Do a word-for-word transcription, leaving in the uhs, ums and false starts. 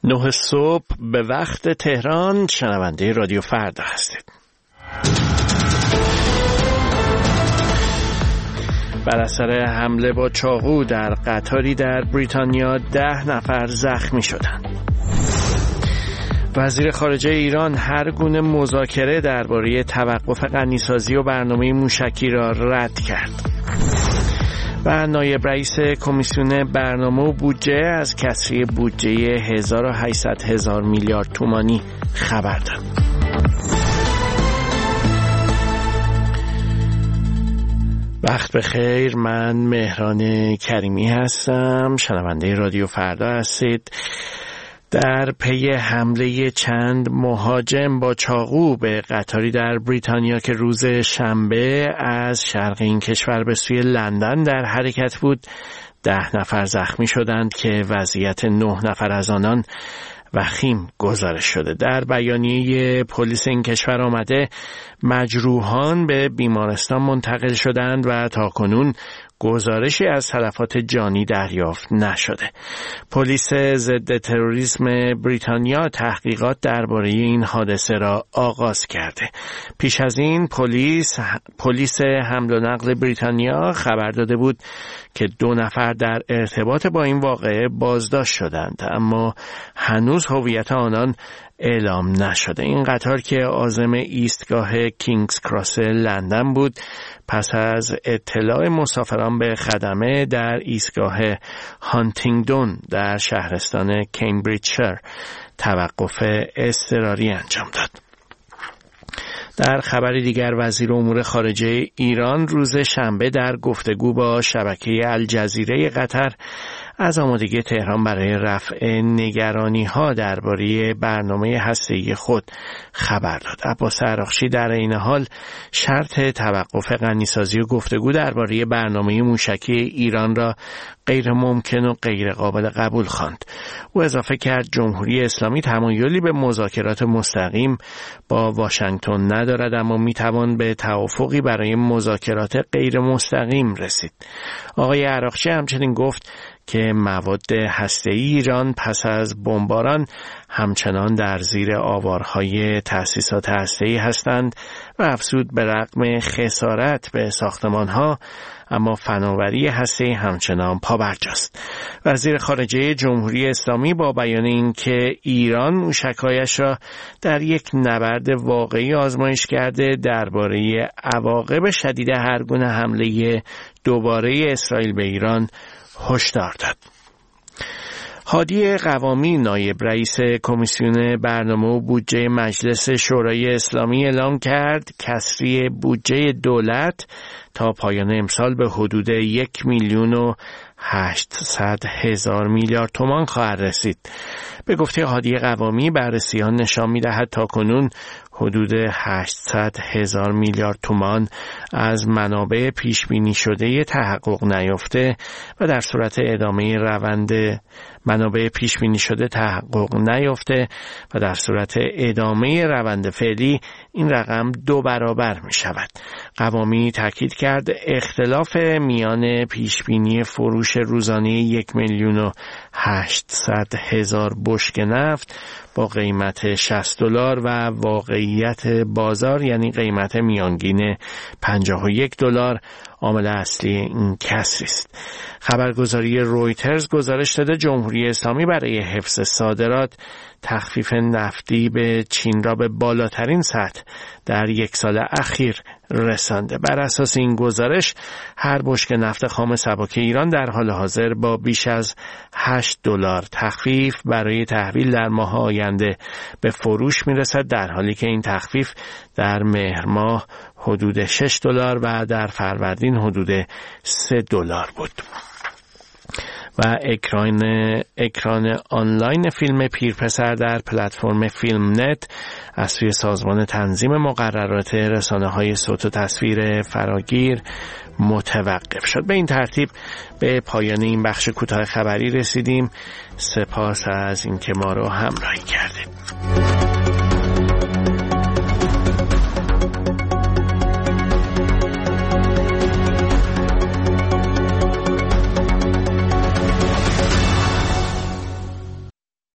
نه صبح به وقت تهران شنونده رادیو فردا هستید. بر اثر حمله با چاقو در قطاری در بریتانیا ده نفر زخمی شدند. وزیر خارجه ایران هر گونه مذاکره درباره توقف غنیسازی و برنامه موشکی را رد کرد. و نایب رئیس کمیسیون برنامه و بودجه از کسری بودجه هزار و هشتصد هزار میلیارد تومانی خبر داد. وقت بخیر، من مهران کریمی هستم، شنونده رادیو فردا هستید. در پی حمله چند مهاجم با چاقو به قطاری در بریتانیا که روز شنبه از شرق این کشور به سوی لندن در حرکت بود، ده نفر زخمی شدند که وضعیت نه نفر از آنان وخیم گزارش شده. در بیانیه پلیس این کشور آمده مجروحان به بیمارستان منتقل شدند و تاکنون گزارشی از تلفات جانی دریافت نشده. پلیس ضد تروریسم بریتانیا تحقیقات درباره این حادثه را آغاز کرده. پیش از این پلیس پلیس حمل و نقل بریتانیا خبر داده بود که دو نفر در ارتباط با این واقعه بازداشت شدند، اما هنوز هویت آنان اعلام نشده. این قطار که عازم ایستگاه کینگز کراس لندن بود، پس از اطلاع مسافران به خدمه در ایستگاه هانتینگدون در شهرستان کمبریجشایر توقف اضطراری انجام داد. در خبر دیگر، وزیر امور خارجه ایران روز شنبه در گفتگو با شبکه الجزیره قطر از آمادگی تهران برای رفع نگرانی‌ها درباره برنامه هسته‌ای خود خبر داد. عباس عراقچی در این حال شرط توقف غنیسازی و گفتگو درباره برنامه موشکی ایران را غیر ممکن و غیر قابل قبول خواند. او اضافه کرد جمهوری اسلامی تمایلی به مذاکرات مستقیم با واشنگتن ندارد، اما میتوان به توافقی برای مذاکرات غیر مستقیم رسید. آقای عراقچی همچنین گفت که مواد هسته‌ای ایران پس از بمباران همچنان در زیر آوارهای تأسیسات هسته‌ای هستند و افزود به رغم خسارت به ساختمانها اما فناوری هسته‌ای همچنان پابرجاست. وزیر خارجه جمهوری اسلامی با بیان اینکه ایران موشک‌هایش را در یک نبرد واقعی آزمایش کرده، درباره عواقب شدید هر گونه حمله دوباره اسرائیل به ایران هشدار داد. هادی قوامی نایب رئیس کمیسیون برنامه و بودجه مجلس شورای اسلامی اعلام کرد کسری بودجه دولت تا پایان امسال به حدود یک میلیون و هشتصد هزار میلیارد تومان خواهد رسید. به گفته هادی قوامی، بررسی‌ها نشان می‌دهد تاکنون حدود هشتصد هزار میلیارد تومان از منابع پیش‌بینی شده تحقق نیافته و در صورت ادامه روند منابع پیش‌بینی شده تحقق نیافته و در صورت ادامه روند فعلی این رقم دو برابر می شود. قوامی تاکید کرد اختلاف میان پیش‌بینی فروش روزانه یک میلیون و هشتصد هزار بشکه نفت با قیمت شصت دلار و واقعیت بازار یعنی قیمت میانگین پنجاه و یک دلار عامل اصلی این کسری است. خبرگزاری رویترز گزارش داده جمهوری اسلامی برای حفظ صادرات تخفیف نفتی به چین را به بالاترین سطح در یک سال اخیر رسانده. بر اساس این گزارش هر بشکه نفت خام سبک ایران در حال حاضر با بیش از هشت دلار تخفیف برای تحویل در ماه آینده به فروش میرسد، در حالی که این تخفیف در مهر ماه حدود شش دلار و در فروردین حدود سه دلار بود. و اکران اکران آنلاین فیلم پیرپسر در پلتفرم فیلم نت از سوی سازمان تنظیم مقررات رسانه‌های صوت و تصویر فراگیر متوقف شد. به این ترتیب به پایان این بخش کوتاه خبری رسیدیم. سپاس از اینکه ما رو همراهی کردید.